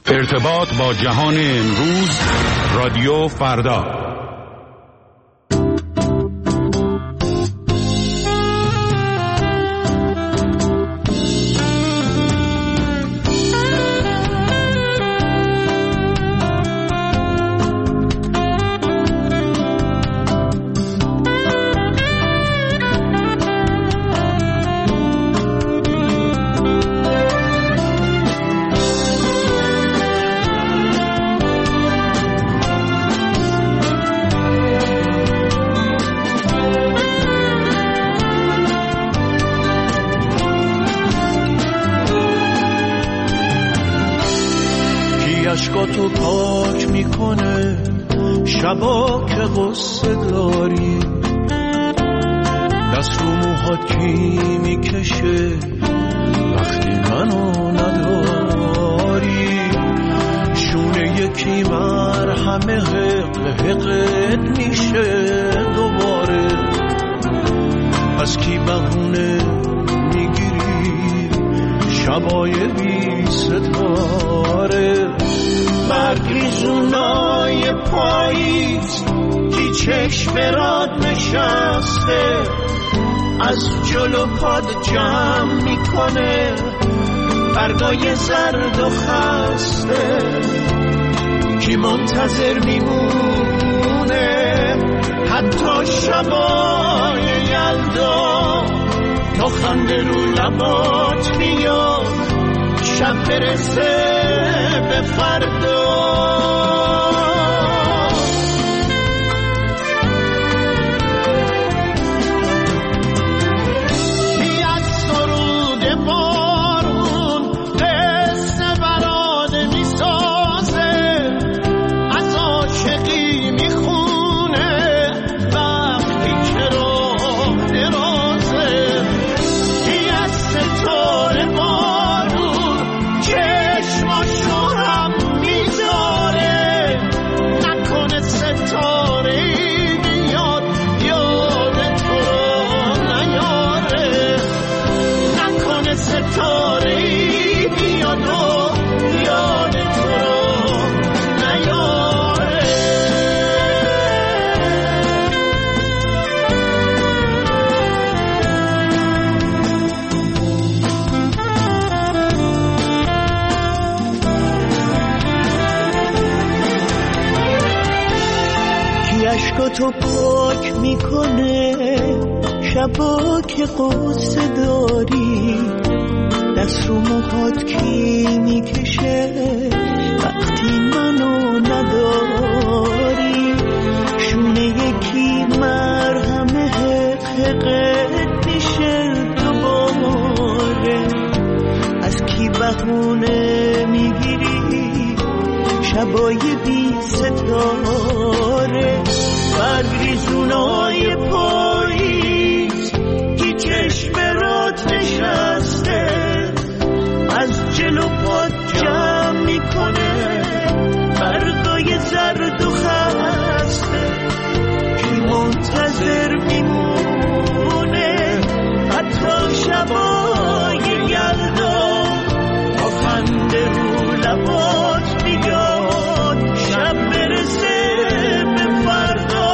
ارتباط با جهان امروز، رادیو فردا. عشقاتو پاک میکنه شبا که غصه داری، دست رو موهات کی میکشه وقتی منو نداری، شونه یکی مرهمه حقت میشه دوباره، از کی بهونه میگیری شبای بی ستاره، برگریزونای پاییز کی چشم راد نشسته، از جلو پاد جمع میکنه برگای زرد و خسته، کی منتظر میمونه حتی شبای یلدا، تا خنده رو لبات میاد شب برسه به فردا. تو پاک میکنه شبا که قصه داری، دست رو موهات کی میکشه وقتی منو نداری، شونه یکی مرهمه حقت میشه دوباره، از کی بهونه میگیری شبای بی ستاره، برگریزونای پاییز کی چشم رات نشسته، از جلو پاد جمع میکنه برگای زرد و خسته، کی منتظر میمونه حتی شبای یلدا، تا خنده رو لبات میاد شب برسه به فردا.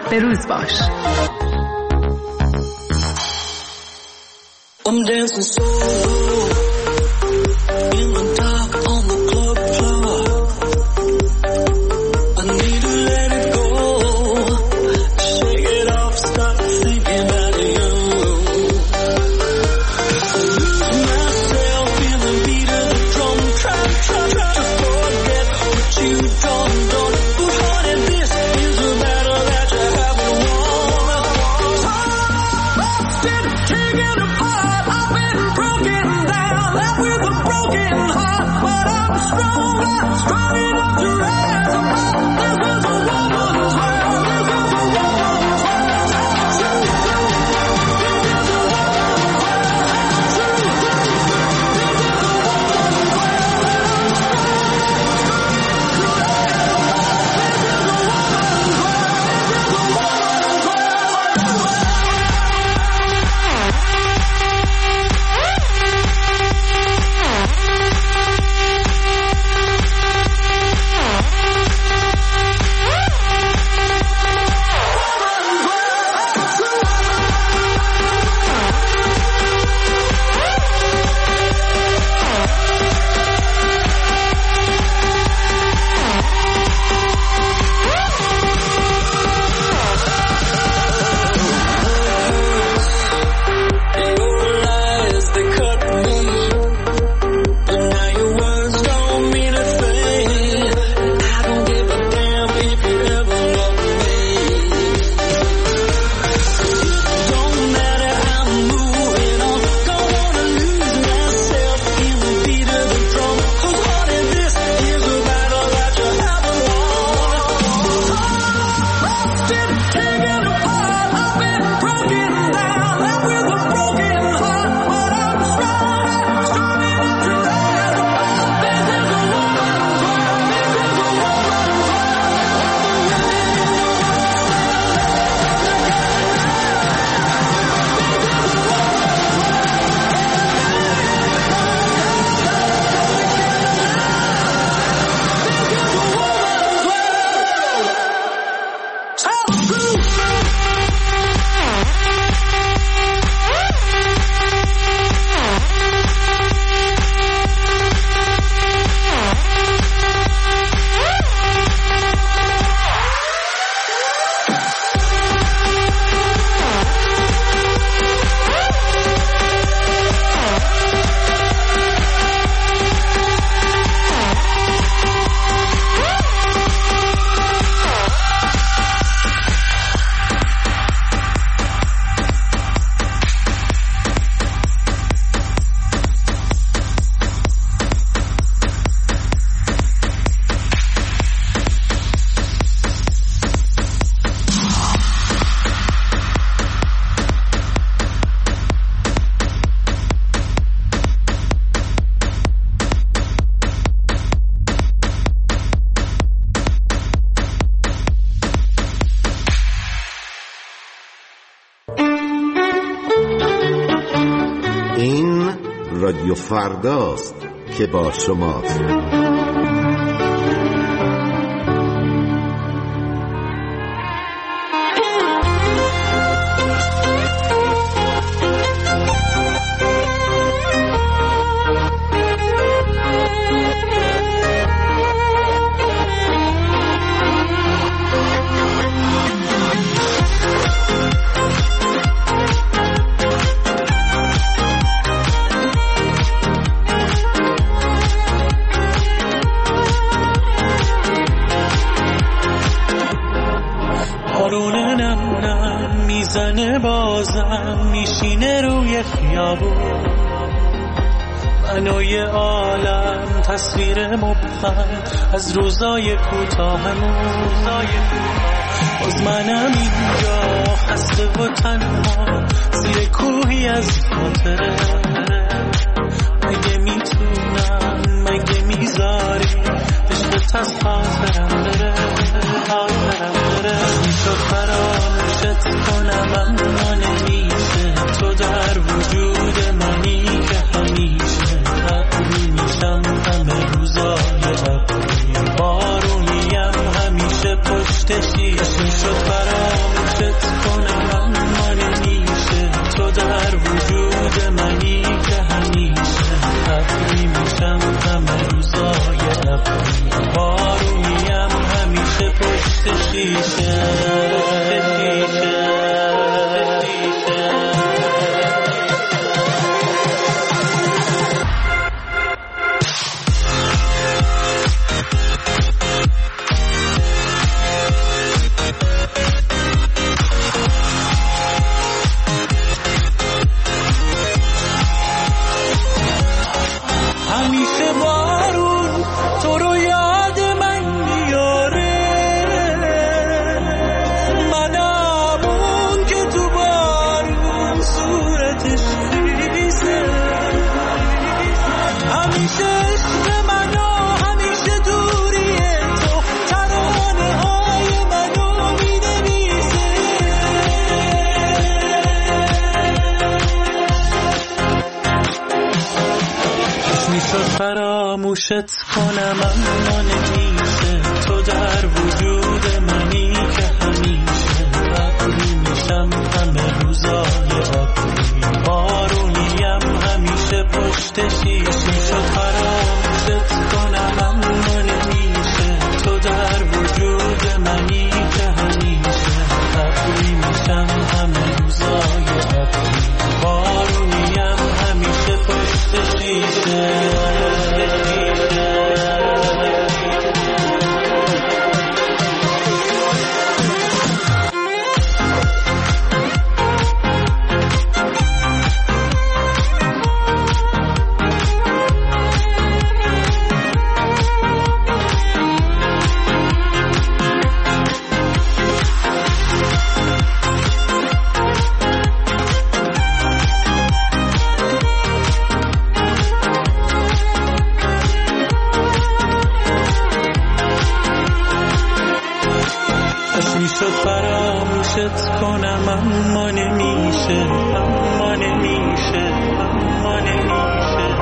به روز باش. I'm dancing solo in the dark on the club floor. I need to let it go, shake it off, stop thinking about you. I lose myself in the beat of the drum, try to forget what you done. But honey, this is a battle that you haven't won. Taken apart, I've been broken down, left with a broken heart, but I'm strong enough to rise above. This is a woman's world, this is a woman's world. رادیو فرداست که با شماست. بازم میشینه روی خیابون منوی عالم تصویر مبهم از روزای کوتاهمون باز منم اینجا خسته و تنها زیر کوهی از خاطره مگه میتونم مگه میذاری عشقت از خاطرم بره میشد فراموشت کنم اما نمیشه تو در وجود منی که همیشه ابری میشم همه روزای ابری بارونیم همیشه پشت شیشه میشد فراموشت همیشه عشق منو همیشه دوری تو ترانه های منو می‌نویسه میشد فراموشت کنم اما نمیشه تو در وجود منی که همیشه ابری میشم همه روزای ابری بارونیم همیشه پشت شیشه میشد فراموشت کنم اما نمیشه تو در وجود منی که همیشه ابری میشم همه روزای ابری بارونیم همیشه پشت شیشه میشد فراموشت کنم اما نمیشه اما نمیشه اما نمیشه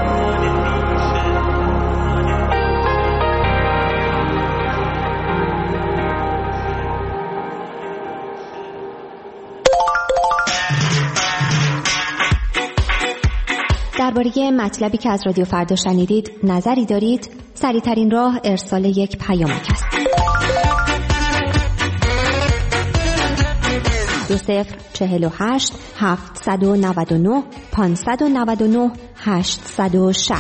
درباره مطلبی که از رادیو فردا شنیدید نظری دارید؟ سریع‌ترین راه ارسال یک پیامک است. 2048 799 599 860.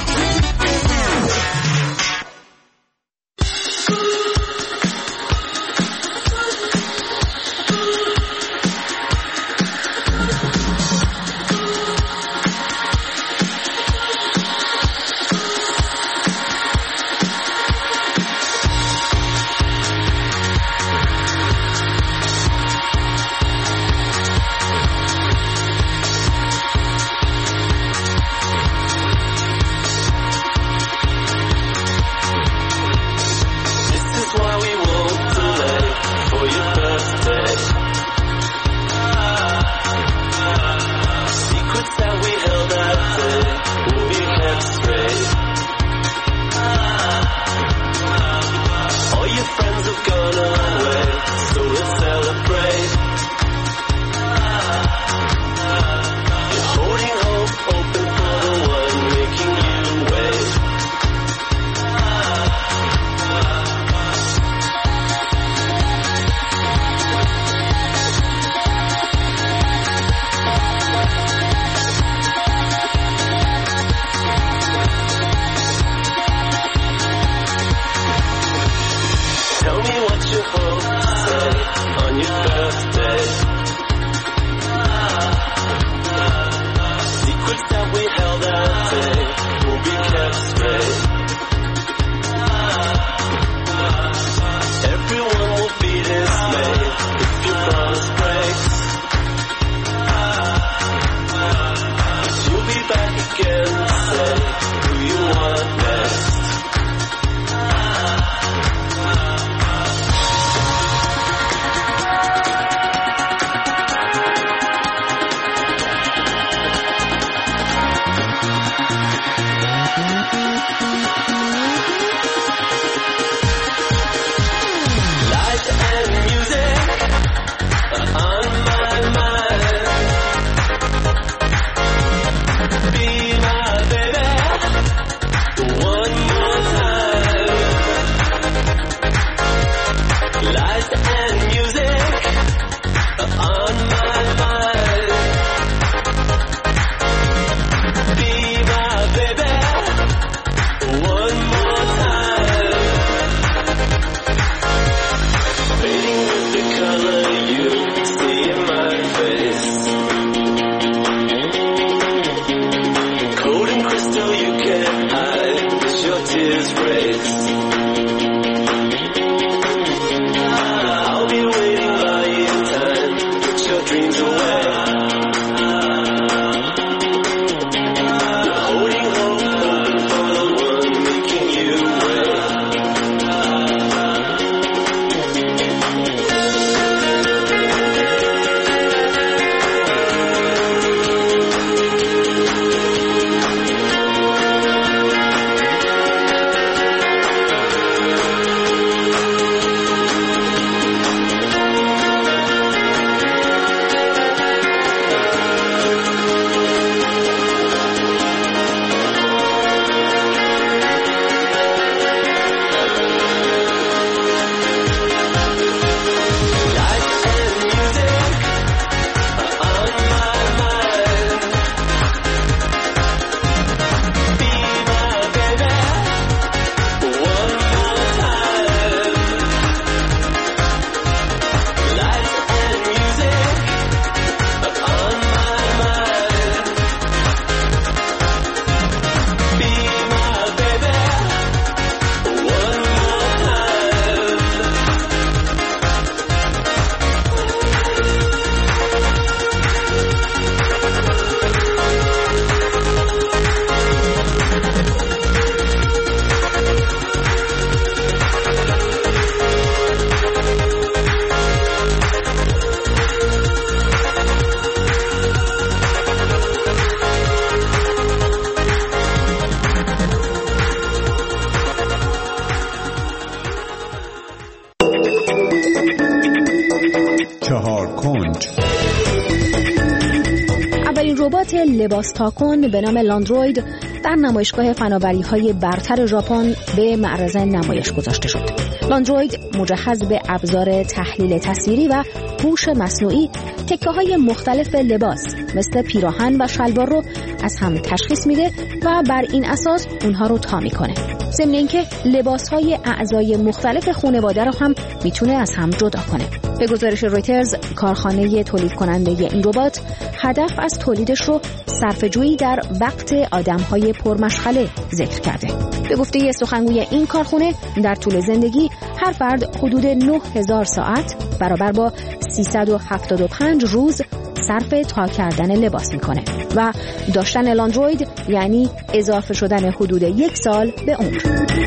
اولین ربات لباس تاکن به نام لاندروید در نمایشگاه فناوری‌های برتر ژاپن به معرض نمایش گذاشته شد. لاندروید مجهز به ابزار تحلیل تصویری و هوش مصنوعی تکه‌های مختلف لباس مثل پیراهن و شلوار رو از هم تشخیص میده و بر این اساس اونها رو تا میکنه. ضمن اینکه لباس‌های اعضای مختلف خانواده رو هم میتونه از هم جدا کنه. به گزارش رویترز، کارخانه تولید کننده این ربات هدف از تولیدش رو صرفه‌جویی در وقت آدم‌های پرمشغله ذکر کرده. به گفته سخنگوی این کارخانه، در طول زندگی هر فرد حدود 9000 ساعت برابر با 375 روز صرف تا کردن لباس میکنه و داشتن لاندروید یعنی اضافه شدن حدود 1 سال به عمر.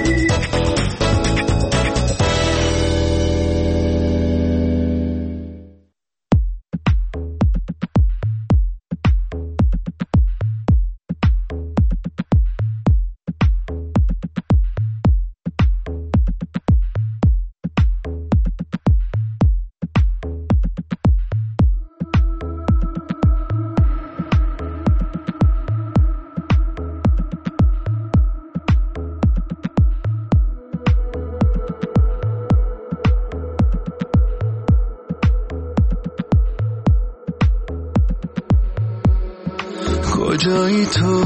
کجایی تو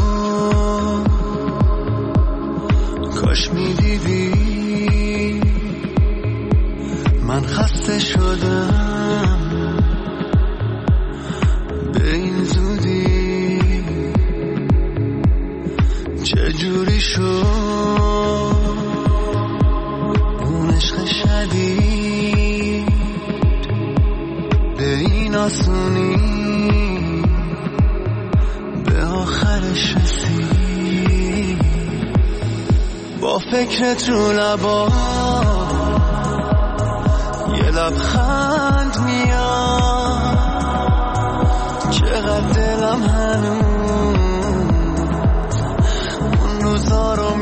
کاش میدیدی من خسته شدم به این زودی چجوری شد اون عشق شدید به این آسونی آخرش رسید با فکرت رو لبا یه لبخند میاد چقدر دلم هنوز اون روزا رو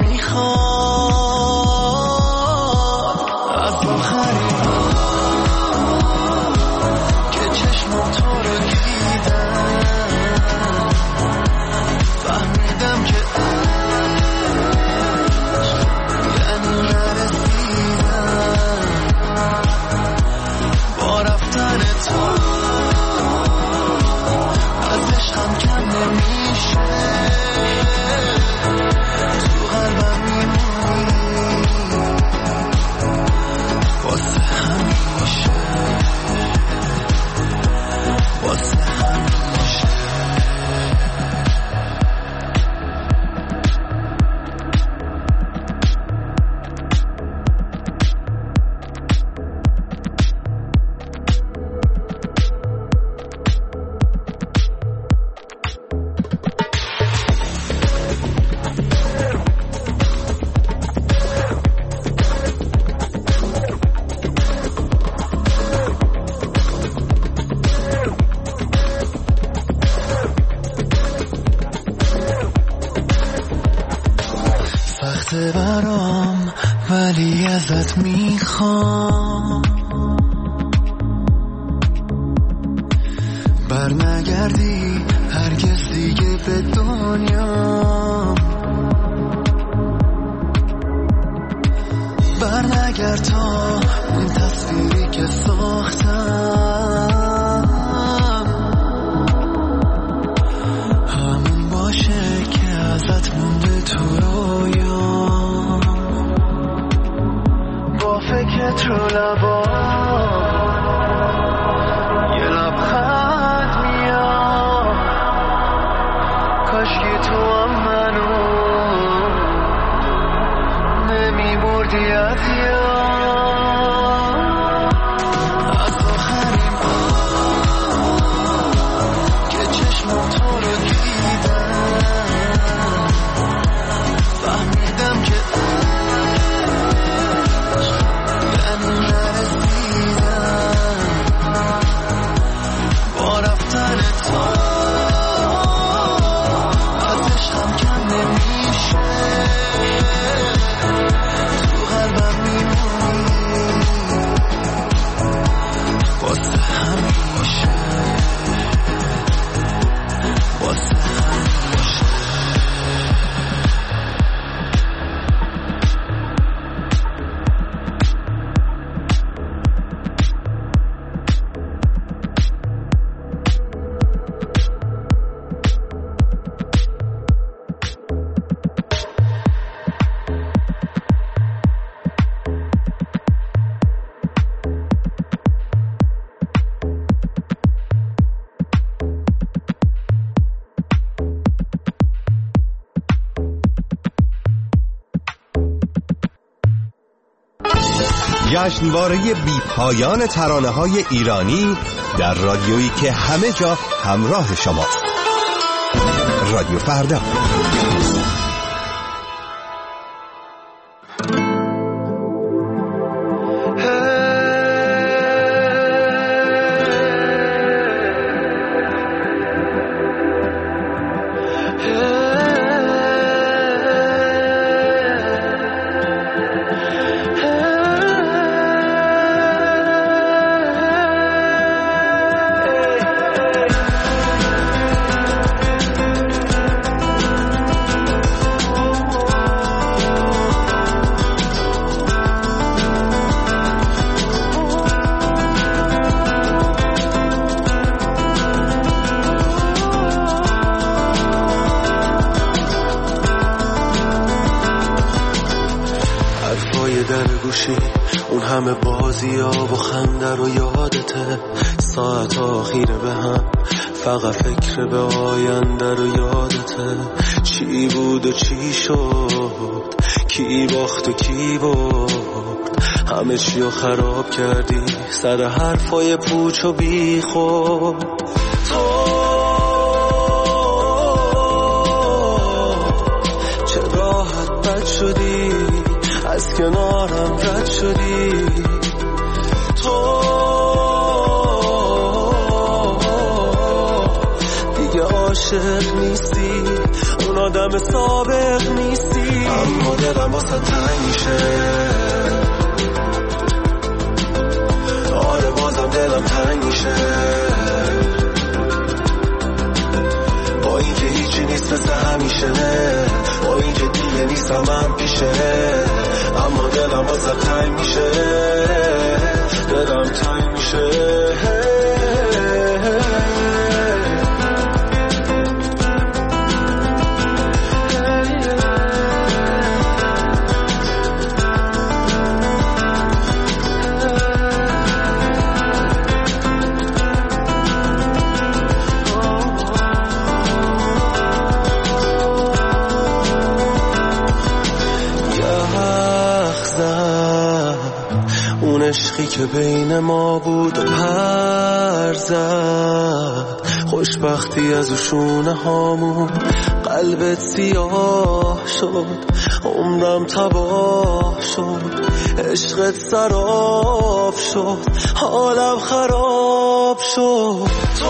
میخواد از آخرین که چشمم تو رو دیدم فهمیدم که یعنی نرسیدم با رفتن تو از عشقم کم نمیشه تو قلبم میمونی واسه همیشه واسه همیشه. سخته برام ولی ازت میخوام برنگردی هرگز دیگه به دنیا برنگرد تا اون تصویری که ساختم همون باشه که ازت مونده تو رویا با فکرت رو لبا یه لبخند میاد کاشکی تو هم منو نمیبردی از یاد از آخرین که چشمم تو رو دیدم فهمیدم که یعنی نرسیدم با رفتن تو از عشقم کم نمیشه تو قلبم میمونی جشنواره بی پایان ترانه‌های ایرانی در رادیویی که همه جا همراه شماست. رادیو فردا. اون همه بازی ها و خنده رو یادته، ساعت آخیره به هم فقط فکر به آینده رو یادته. چی بود و چی شد، کی باخت و کی برد، همه چی رو خراب کردی سر حرفای پوچ و بی خود. تو چه راحت بد شدی، از کنارم رد شدی. تو دیگه عاشق نیستی، اون آدم سابق نیستی. اما دلم واسه تنگ میشه، آره بازم دلم تنگ میشه. با اینکه هیچی نیست مثل همیشه، با اینکه دیگه نیستم من پیشه، اما دلم واسه تنگ میشه، دلم تنگ میشه. عشقی که بین ما بود و پر زد، خوشبختی از شونه هامون قلبت سیاه شد، عمرم تباه شد، عشقت سراب شد، حالم خراب شد.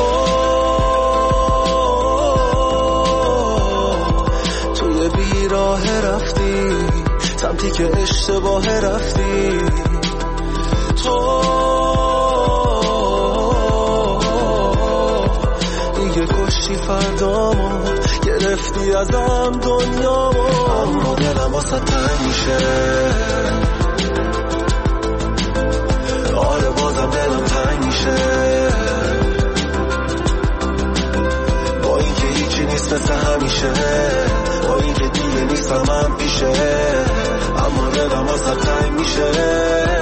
توی بیراه رفتی سمتی که اشتباه رفتی. تو دیگه کشتی فردامو، گرفتی ازم دنیامو. اما دلم واسه تنگ میشه، آره بازم دلم تنگ میشه. با اینکه هیچی نیست مثل همیشه، با اینکه دیگه نیستم من پیشه، اما دلم واسه تنگ میشه.